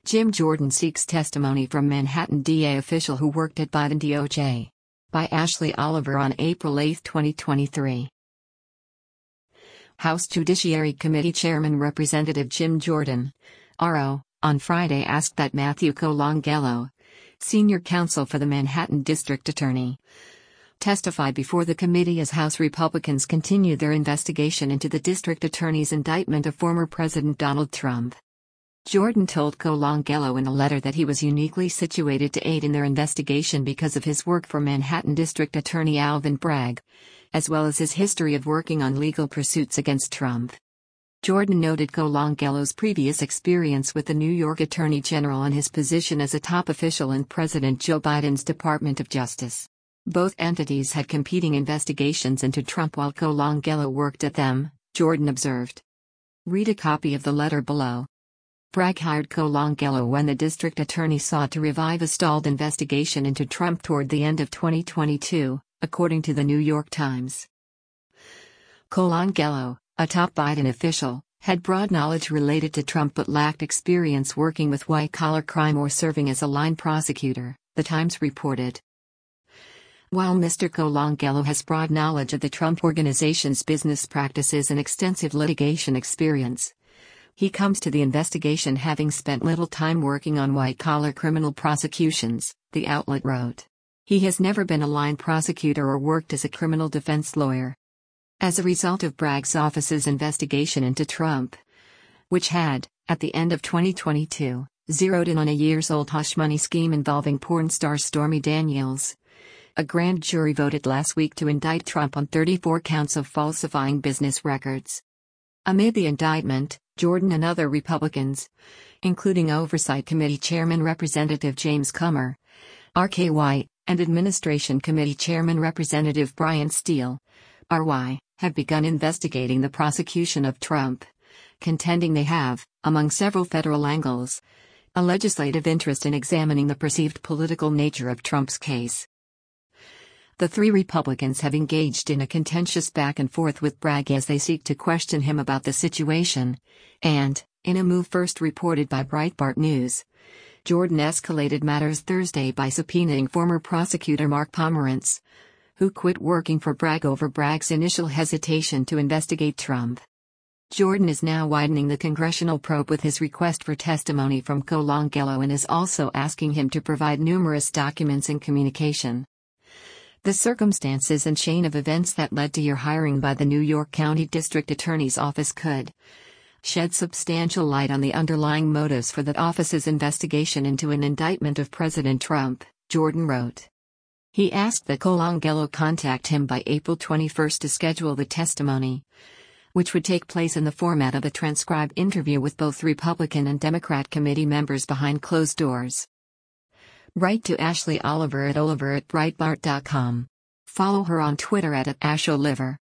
Jim Jordan seeks testimony from Manhattan DA official who worked at Biden DOJ. By Ashley Oliver on April 8, 2023. House Judiciary Committee Chairman Representative Jim Jordan, RO, on Friday asked that Matthew Colangelo, senior counsel for the Manhattan District Attorney, testify before the committee as House Republicans continue their investigation into the district attorney's indictment of former President Donald Trump. Jordan told Colangelo in a letter that he was uniquely situated to aid in their investigation because of his work for Manhattan District Attorney Alvin Bragg, as well as his history of working on legal pursuits against Trump. Jordan noted Colangelo's previous experience with the New York Attorney General and his position as a top official in President Joe Biden's Department of Justice. Both entities had competing investigations into Trump while Colangelo worked at them, Jordan observed. Read a copy of the letter below. Bragg hired Colangelo when the district attorney sought to revive a stalled investigation into Trump toward the end of 2022, according to the New York Times. Colangelo, a top Biden official, had broad knowledge related to Trump but lacked experience working with white-collar crime or serving as a line prosecutor, the Times reported. While Mr. Colangelo has broad knowledge of the Trump Organization's business practices and extensive litigation experience, he comes to the investigation having spent little time working on white-collar criminal prosecutions, the outlet wrote. He has never been a line prosecutor or worked as a criminal defense lawyer. As a result of Bragg's office's investigation into Trump, which had, at the end of 2022, zeroed in on a years-old hush money scheme involving porn star Stormy Daniels, a grand jury voted last week to indict Trump on 34 counts of falsifying business records. Amid the indictment, Jordan and other Republicans, including Oversight Committee Chairman Representative James Comer, R.K. White, and Administration Committee Chairman Representative Brian Steele, R.Y., have begun investigating the prosecution of Trump, contending they have, among several federal angles, a legislative interest in examining the perceived political nature of Trump's case. The three Republicans have engaged in a contentious back and forth with Bragg as they seek to question him about the situation, and, in a move first reported by Breitbart News, Jordan escalated matters Thursday by subpoenaing former prosecutor Mark Pomerantz, who quit working for Bragg over Bragg's initial hesitation to investigate Trump. Jordan is now widening the congressional probe with his request for testimony from Colangelo and is also asking him to provide numerous documents and communication. The circumstances and chain of events that led to your hiring by the New York County District Attorney's Office could shed substantial light on the underlying motives for that office's investigation into an indictment of President Trump, Jordan wrote. He asked that Colangelo contact him by April 21 to schedule the testimony, which would take place in the format of a transcribed interview with both Republican and Democrat committee members behind closed doors. Write to Ashley Oliver at Breitbart.com. Follow her on Twitter at @AshOliver.